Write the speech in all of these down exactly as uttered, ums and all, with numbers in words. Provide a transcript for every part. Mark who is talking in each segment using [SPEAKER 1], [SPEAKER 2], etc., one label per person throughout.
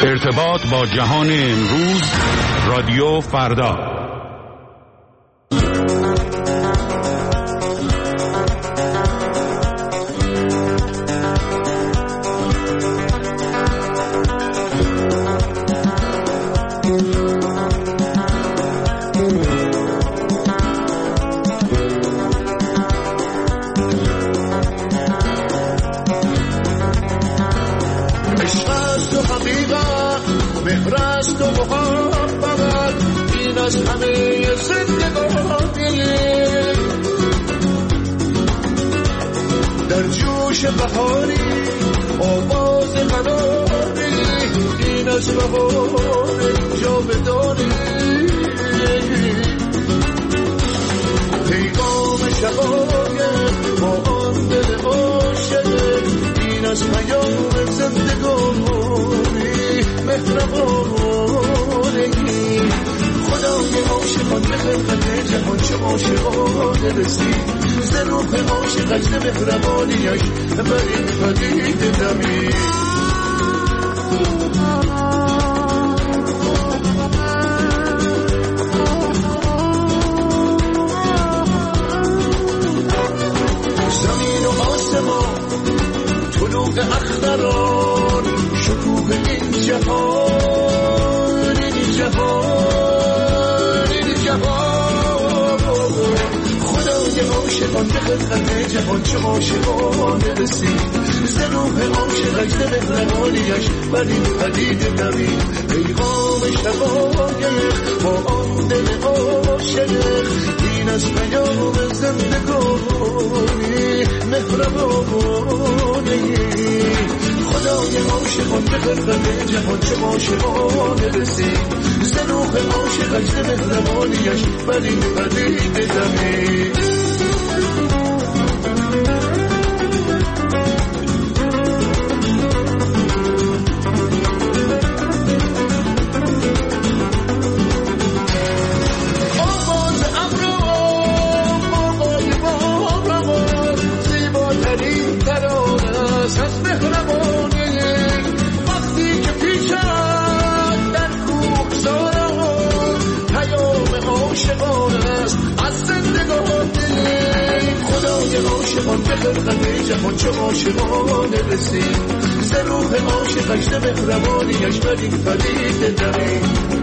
[SPEAKER 1] ارتباط با جهان امروز، رادیو فردا.
[SPEAKER 2] بهاری آواز قراری این از بهار جاودانی پیغام شقایق با آن دل عاشق این از پیام زندگانی مهربانی خدای عاشقان به خدمت جهان چه عاشقانه رسید ز روح عاشقش ز مهربانیش بر این پدیده دمید زمین و آسمان طلوع اختران شکوه این جهان این جهان این جهان خدای عاشقان به خدمت جهان چه عاشقانه رسید ز روح عاشقش ز مهربانیش بر این پدیده دوید پیغام شقایق با آن دل عاشق این از پیام زندگانی مهربانی خدای عاشقان به خدمت جهان چه عاشقانه رسید ز روح عاشقش ز مهربانیش بر این پدیده دوید عاشقان به خدمت جهان چه عاشقانه رسید ز روح عاشقش ز مهربانیش بر این پدیده دوید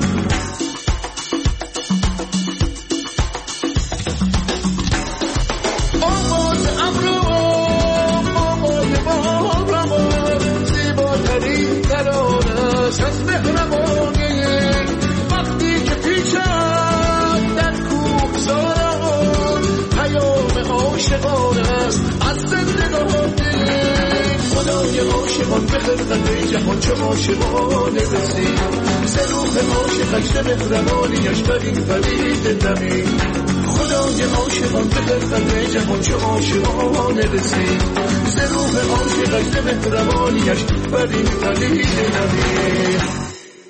[SPEAKER 2] آواز ابرو آواز باران زیباترین ترانه است از مهربانی وقتی که پیچد در کوهساران پیام عاشقان است از زندگانی خدای عاشقان به خدمت جهان چه عاشقانه رسید ز روح عاشقش ز مهربانیش بر این پدیده دوید خدای عاشقان به خدمت جهان چه عاشقانه رسید ز روح عاشقش ز مهربانیش بر این پدیده دوید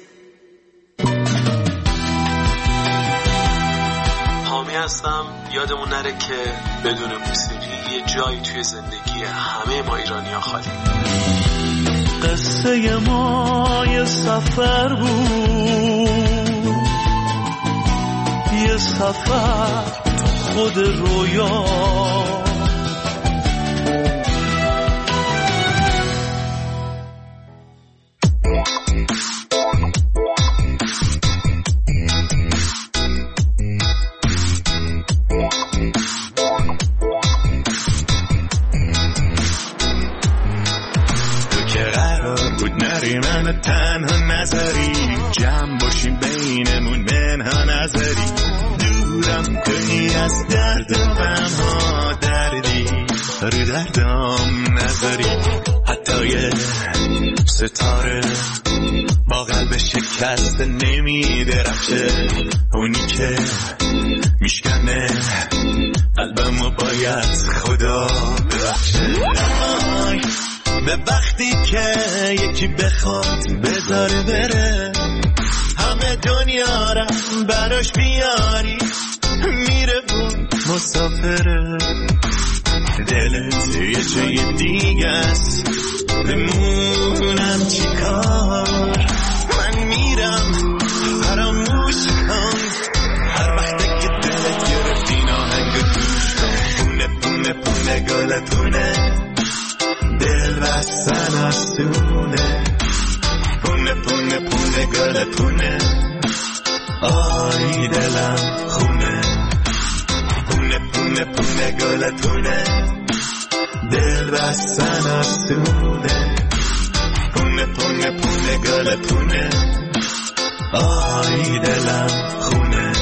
[SPEAKER 3] هستم. یادمون نره که بدون موسیقی یه جایی توی زندگی همه ما ایرانی‌ها خالی.
[SPEAKER 2] قصه ما یه سفر بود، یه سفر خود رویا،
[SPEAKER 4] من تنها نظری جمع باشیم بینمون منها نظری دورم کنی از درد و غمها دردی رو دردم نظری حتی یه ستاره با قلب شکست نمی درخشه اونی که میشکنه قلبمو باید خدا ببخشه به وقتی که یکی بخواد بذاره بره همه دنیا را براش بیاری میره بود مسافره دلت یه جای دیگه است بمونم چی کار پونه پونه گل پونه آی دلم خونه پونه پونه پونه گل پونه دل بستن آسونه پونه پونه پونه گل پونه آی دلم خونه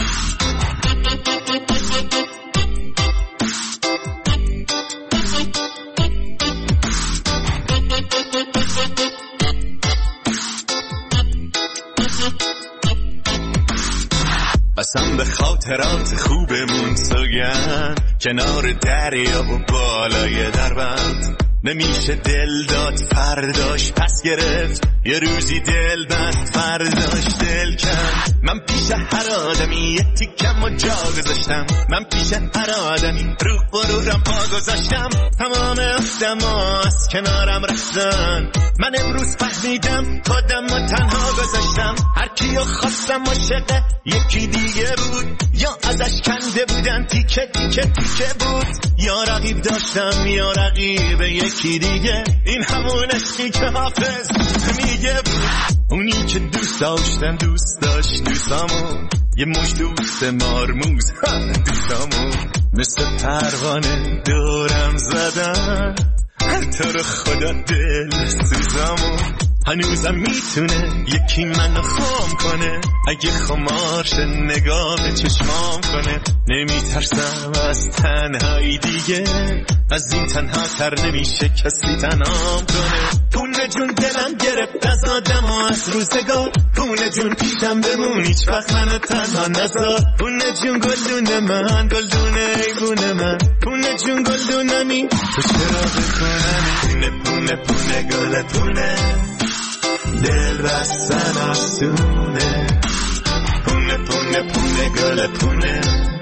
[SPEAKER 4] قسم به خاطرات خوبمون سوگن کنار دریا و بالای دربند نمیشه دل داد فرداش پس گرفت یه روزی دل بست فرداش دل کن من پیش هر آدمی یه تیکم و جا گذاشتم من پیش هر آدمی رو غرورم پا گذاشتم تمام آدما از کنارم رفتن من امروز فهمیدم خودم و تنها گذاشتم هر کیو خواستم عاشق یکی دیگه بود یا ازش کنده بودن تیکه تیکه تیکه بود یا رقیب داشتم یا رقیب یکی دیگه این همون عشقی که حافظ میگه بود اونی که دوست داشتم دوست داشت دوستامو یه مش دوست مارموز دوستامو مثل پروانه دورم زدن هر طور خدا دل سوزامو هنوزم میتونه یکی منو خام کنه اگه خمارش نگاه به چشمام کنه نمیترسم از تنهایی دیگه از این تنها تر نمیشه کسی تنهام کنه پونه جون دلم گرفت از آدم و از روزگار پونه جون پیشم بمون هیچ وقت منو تنها نذار پونه جون گلدون من گلدون ایبون من پونه جون گلدونمی تو چرا بکنمی پونه پونه پونه گل پونه دل بستن آسونه پونه پونه پونه گل پونه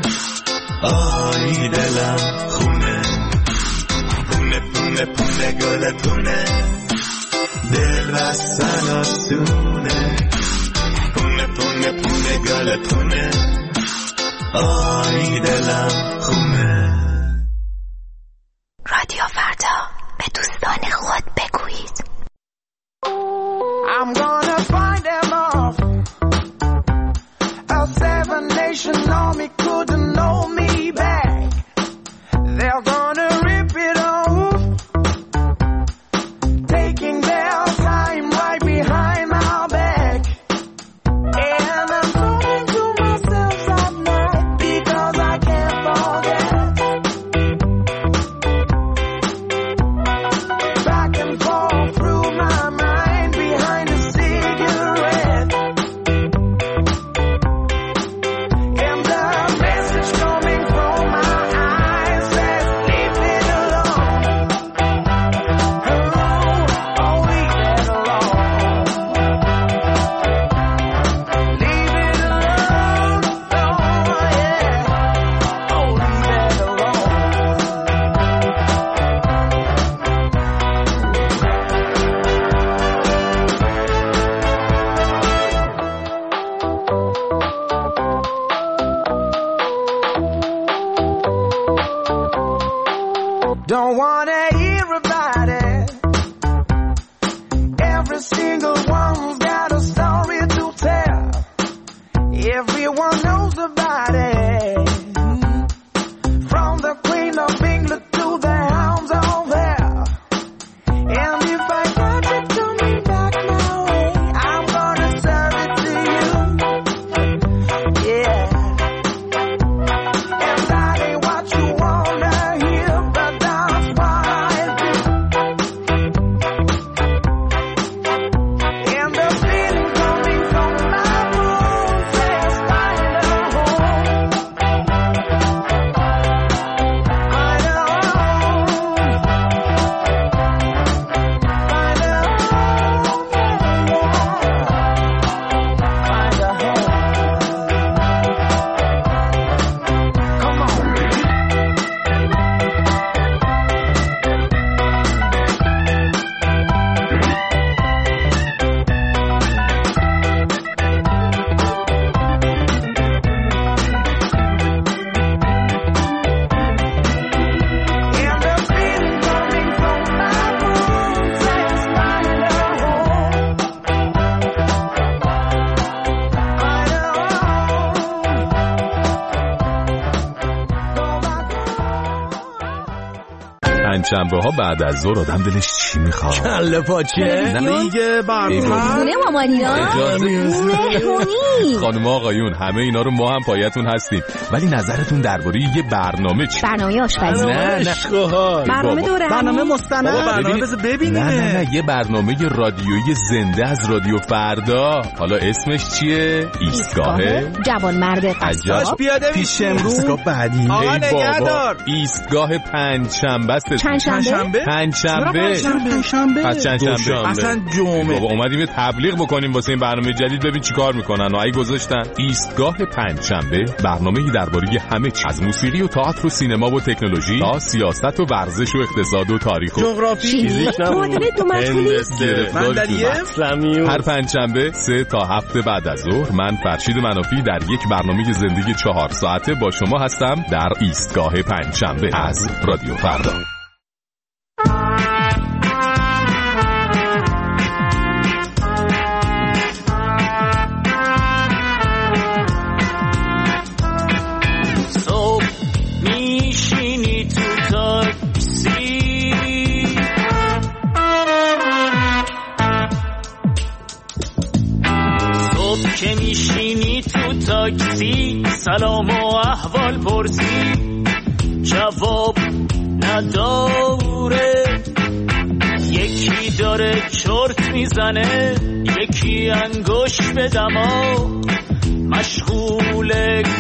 [SPEAKER 4] آی دلم خونه پونه پونه پونه گل پونه دل بستن آسونه پونه پونه پونه گل پونه آی دلم خونه.
[SPEAKER 5] رادیو فردا به دوستان خود بگویید
[SPEAKER 2] I'm gonna find them off. A seven nation army couldn't hold me back. They're gonna rip it off, taking their time right behind my back. And I'm talking to myself at night because I can't forget. Back and forth through my mind behind a cigarette. And the message coming from my eyes says, leave it alone. Oh, oh, leave it alone. Leave it alone. Oh, yeah. Oh, leave it alone. Don't wanna hear about it. Every single one's got a story to tell. Everyone knows about it. From the Queen of England to the hounds of hell. And if I catch it coming back my way, I'm gonna serve it to you. Yeah. And that ain't what you wanna hear, but that's what I do. And
[SPEAKER 6] پنجشنبه ها بعد از ظهر آدم دلش چی میخواد؟
[SPEAKER 7] کله پاچه.
[SPEAKER 6] نه دیگه برنامه
[SPEAKER 5] خونه مامانینا مهمونی.
[SPEAKER 6] خانم آقایون همه اینا رو ما هم پایتون هستیم، ولی نظرتون درباره یه برنامه چی؟
[SPEAKER 5] برنامه آشپزی.
[SPEAKER 6] نه نه
[SPEAKER 5] برنامه دوره
[SPEAKER 7] برنامه مستند.
[SPEAKER 6] برنامه بذار ببینیم. نه نه نه یه برنامه رادیویی زنده از رادیو فردا. حالا اسمش چیه؟ ایستگاه
[SPEAKER 5] جوان مرد قصاب.
[SPEAKER 7] پیاده پیش امروز ایستگاه بعدی.
[SPEAKER 6] آقا نگهدار. ایستگاه پنجشنبه است.
[SPEAKER 5] پنجشنبه؟
[SPEAKER 6] پنجشنبه.
[SPEAKER 7] پنجشنبه.
[SPEAKER 6] پس چندشنبه.
[SPEAKER 7] اصلا جمعه.
[SPEAKER 6] بابا اومدیم تبلیغ بکنیم واسه این برنامه جدید، ببین چیکار میکنن. اگه گذاشتن ایستگاه پنجشنبه، برنامه‌ای درباره همه چیز از موسیقی و تئاتر و سینما و تکنولوژی تا سیاست و ورزش و اقتصاد و تاریخ و
[SPEAKER 7] جغرافی، فیزیک،
[SPEAKER 5] معادله دو مجهولی،
[SPEAKER 6] هر پنجشنبه سه تا هفت بعد از ظهر من فرشید منافی در یک برنامه زندگی چهار ساعته با شما هستم در ایستگاه پنجشنبه از رادیو فردا.
[SPEAKER 8] صبح میشینی تو تاکسی، صبح که میشینی تو تاکسی، سلام و احوال پرسی، جواب نداره. یکی داره چرت میزنه، یکی انگوش به دماغ مشغول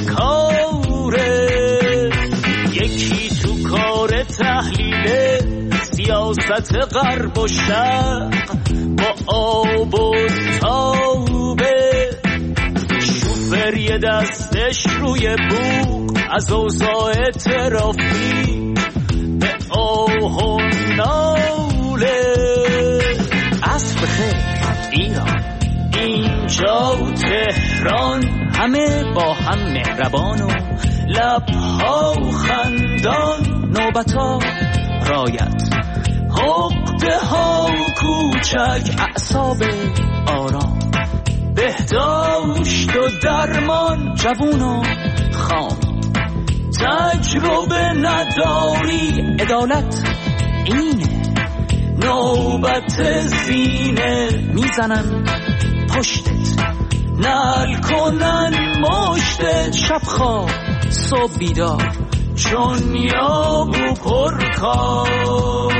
[SPEAKER 8] کاره، یکی تو کار تحلیل سیاست غرب و شرق با آب و تابه، شوفر یه دستش روی بوق از اوضاع ترافیک به آه و ناله. عصر بخیر ایران، اینجا تهران، همه با هم مهربان و لبها خندان، نوبتا رایت، عقده ها کوچک، اعصاب آرام، بهداشت و درمان، جوون و خام، تجربه نداری، عدالت اینه، نوبت زینه، میزنن پشتت، نل کنن مشتت، شب خواب صبح بیدار، چون یابو پرکار.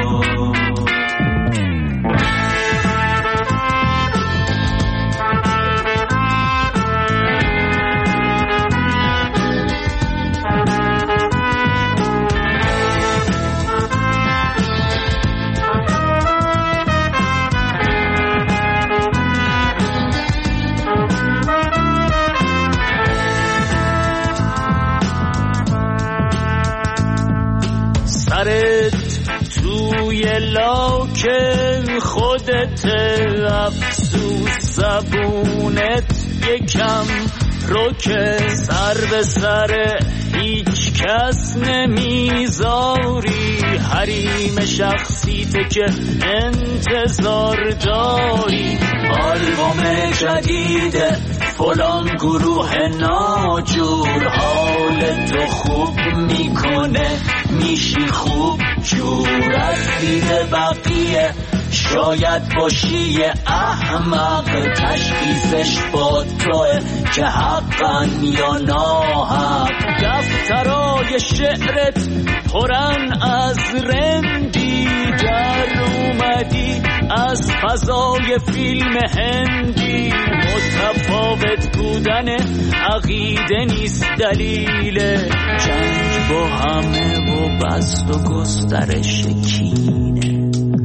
[SPEAKER 8] سرت توی لاک خودت، افسوس زبونت یکم روکه، سر به سر هیچ کس نمیذاری، حریم شخصیت که انتظار داری، آلبوم جدید فلان گروه ناجور، حال تو خوب میکنه، میشی خوب جور، از دید بقیه شاید باشی احمق، تشخیصش با توه که حقا یا ناحق، دفترای شعرت پرن از رندی، در اومدی از فضای فیلم هندی، متفاوت بودن عقیده نیست دلیل جنگ با همه و بست و گسترش کینه.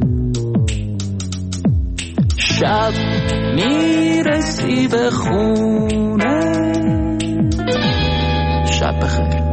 [SPEAKER 8] شب میرسی به خونه، شب بخیر.